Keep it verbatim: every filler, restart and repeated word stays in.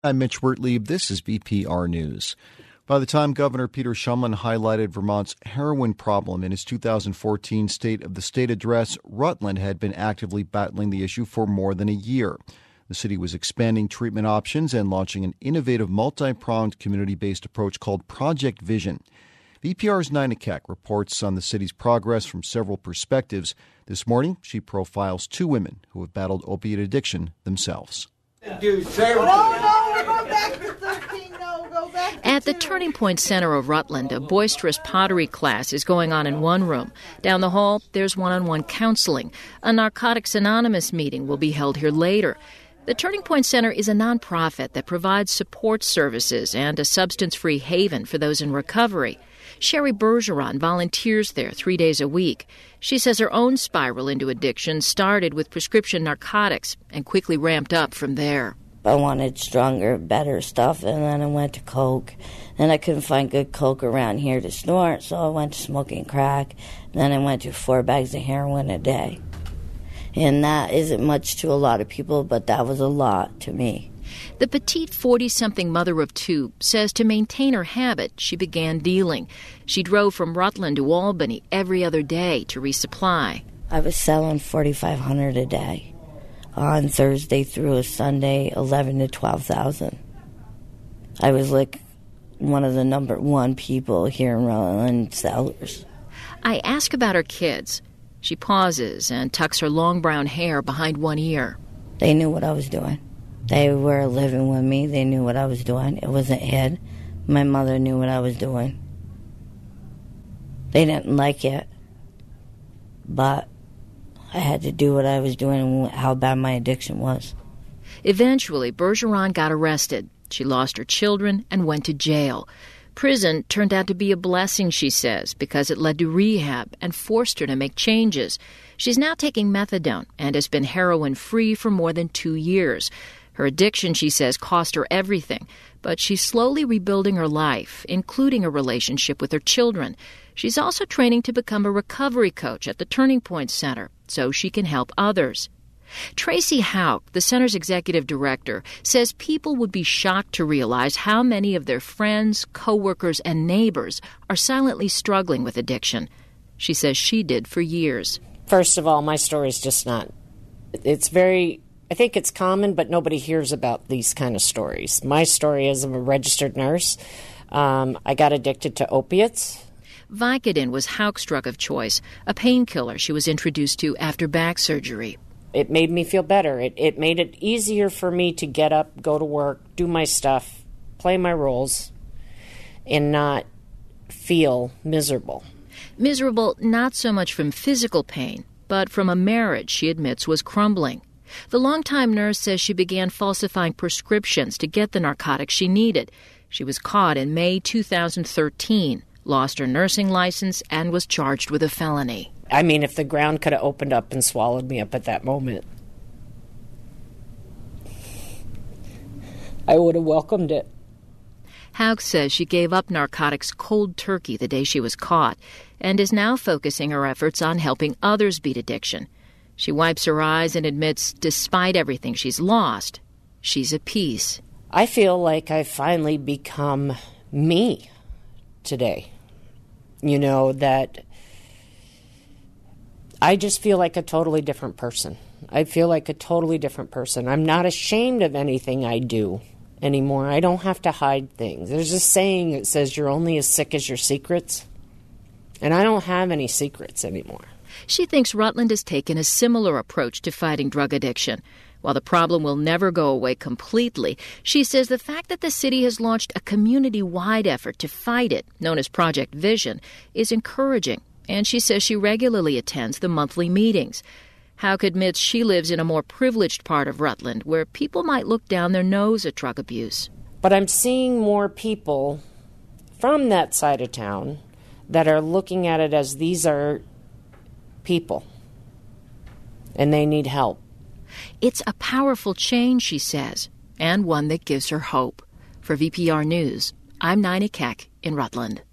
I'm Mitch Wertlieb. This is V P R News. By the time Governor Peter Shumlin highlighted Vermont's heroin problem in his two thousand fourteen State of the State address, Rutland had been actively battling the issue for more than a year. The city was expanding treatment options and launching an innovative, multi-pronged, community-based approach called Project Vision. V P R's Nina Keck reports on the city's progress from several perspectives. This morning, she profiles two women who have battled opiate addiction themselves. Dude, say no, no, we're going back to thirteen. No, go back to At the two. Turning Point Center of Rutland, a boisterous pottery class is going on in one room. Down the hall, there's one-on-one counseling. A Narcotics Anonymous meeting will be held here later. The Turning Point Center is a nonprofit that provides support services and a substance-free haven for those in recovery. Sherry Bergeron volunteers there three days a week. She says her own spiral into addiction started with prescription narcotics and quickly ramped up from there. I wanted stronger, better stuff, and then I went to coke. Then I couldn't find good coke around here to snort, so I went to smoking crack. Then I went to four bags of heroin a day. And that isn't much to a lot of people, but that was a lot to me. The petite forty-something mother of two says to maintain her habit, she began dealing. She drove from Rutland to Albany every other day to resupply. I was selling forty-five hundred dollars a day. On Thursday through a Sunday, eleven to twelve thousand. I was like one of the number one people here in Rutland sellers. I ask about her kids. She pauses and tucks her long brown hair behind one ear. They knew what I was doing. They were living with me. They knew what I was doing. It wasn't hid. My mother knew what I was doing. They didn't like it, but I had to do what I was doing and how bad my addiction was. Eventually, Bergeron got arrested. She lost her children and went to jail. Prison turned out to be a blessing, she says, because it led to rehab and forced her to make changes. She's now taking methadone and has been heroin-free for more than two years. Her addiction, she says, cost her everything, but she's slowly rebuilding her life, including a relationship with her children. She's also training to become a recovery coach at the Turning Point Center so she can help others. Tracy Hauk, the center's executive director, says people would be shocked to realize how many of their friends, coworkers, and neighbors are silently struggling with addiction. She says she did for years. First of all, my story is just not, it's very, I think it's common, but nobody hears about these kind of stories. My story is I'm a registered nurse. Um, I got addicted to opiates. Vicodin was Hauk's drug of choice, a painkiller she was introduced to after back surgery. It made me feel better. It, it made it easier for me to get up, go to work, do my stuff, play my roles, and not feel miserable. Miserable not so much from physical pain, but from a marriage she admits was crumbling. The longtime nurse says she began falsifying prescriptions to get the narcotics she needed. She was caught in May two thousand thirteen, lost her nursing license, and was charged with a felony. I mean, if the ground could have opened up and swallowed me up at that moment, I would have welcomed it. Hauk says she gave up narcotics cold turkey the day she was caught and is now focusing her efforts on helping others beat addiction. She wipes her eyes and admits, despite everything she's lost, she's at peace. I feel like I've finally become me today. You know, that I just feel like a totally different person. I feel like a totally different person. I'm not ashamed of anything I do anymore. I don't have to hide things. There's a saying that says you're only as sick as your secrets. And I don't have any secrets anymore. She thinks Rutland has taken a similar approach to fighting drug addiction. While the problem will never go away completely, she says the fact that the city has launched a community-wide effort to fight it, known as Project Vision, is encouraging. And she says she regularly attends the monthly meetings. Hauk admits she lives in a more privileged part of Rutland where people might look down their nose at drug abuse. But I'm seeing more people from that side of town that are looking at it as these are people and they need help. It's a powerful change, she says, and one that gives her hope. For V P R News, I'm Nina Keck in Rutland.